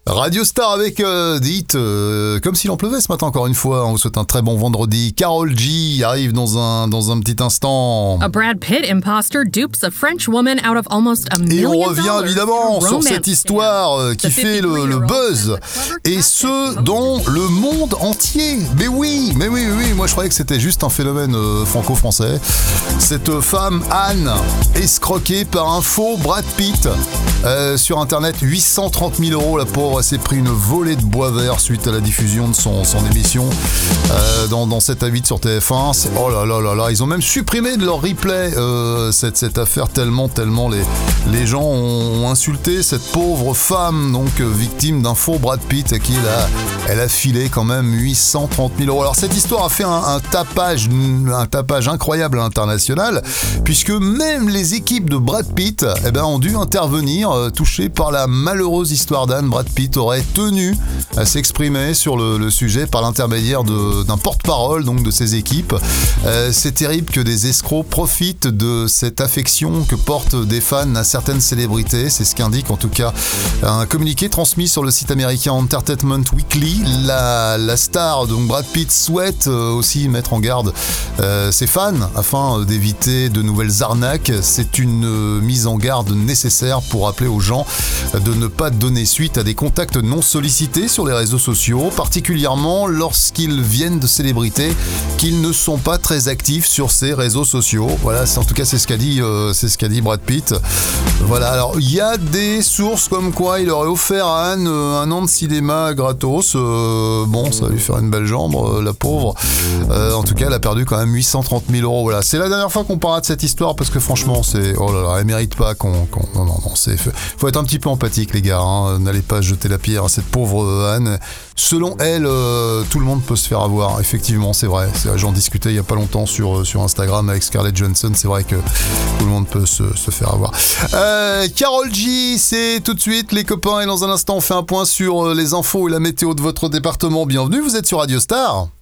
Radio Star avec des hits comme s'il en pleuvait ce matin encore une fois. On vous souhaite un très bon vendredi. Karol G arrive dans un petit instant. A Brad Pitt imposter dupes a French woman out of almost $1 million. Et on revient évidemment sur cette histoire qui fait le buzz. Et ce, dans le monde entier. Mais oui. Moi je croyais que c'était juste un phénomène franco-français. Cette femme, Anne, escroquée par un faux Brad Pitt sur internet. 830 000 €, la pauvre. Elle s'est pris une volée de bois vert suite à la diffusion de son émission dans 7 à 8 sur TF1. Oh là là, ils ont même supprimé de leur replay cette affaire tellement les gens ont insulté cette pauvre femme, donc victime d'un faux Brad Pitt à qui elle a filé quand même 830 000 €. Alors cette histoire a fait un tapage incroyable à l'international, puisque même les équipes de Brad Pitt ont dû intervenir, touchées par la malheureuse histoire d'Anne. Brad Pitt aurait tenu à s'exprimer sur le sujet par l'intermédiaire d'un porte-parole donc de ses équipes. C'est terrible que des escrocs profitent de cette affection que portent des fans à certaines célébrités. C'est ce qu'indique en tout cas un communiqué transmis sur le site américain Entertainment Weekly. La star, donc Brad Pitt, souhaite aussi mettre en garde ses fans afin d'éviter de nouvelles arnaques. C'est une mise en garde nécessaire pour rappeler aux gens de ne pas donner suite à des contacts non sollicités sur les réseaux sociaux, particulièrement lorsqu'ils viennent de célébrités qu'ils ne sont pas très actifs sur ces réseaux sociaux. Voilà, en tout cas c'est ce qu'a dit Brad Pitt. Voilà, alors il y a des sources comme quoi il aurait offert à Anne un an de cinéma gratos. Ça va lui faire une belle jambe, la pauvre. En tout cas, elle a perdu quand même 830 000 €. Voilà, c'est la dernière fois qu'on parlera de cette histoire parce que franchement, elle mérite pas qu'on faut être un petit peu empathique, les gars. N'allez pas jeter la pierre à cette pauvre Anne. Selon elle, tout le monde peut se faire avoir. Effectivement, c'est vrai. J'en discutais il y a pas longtemps sur Instagram avec Scarlett Johansson. C'est vrai que tout le monde peut se faire avoir. Karol G, c'est tout de suite, les copains. Et dans un instant, on fait un point sur les infos et la météo de votre département. Bienvenue, vous êtes sur Radio Star.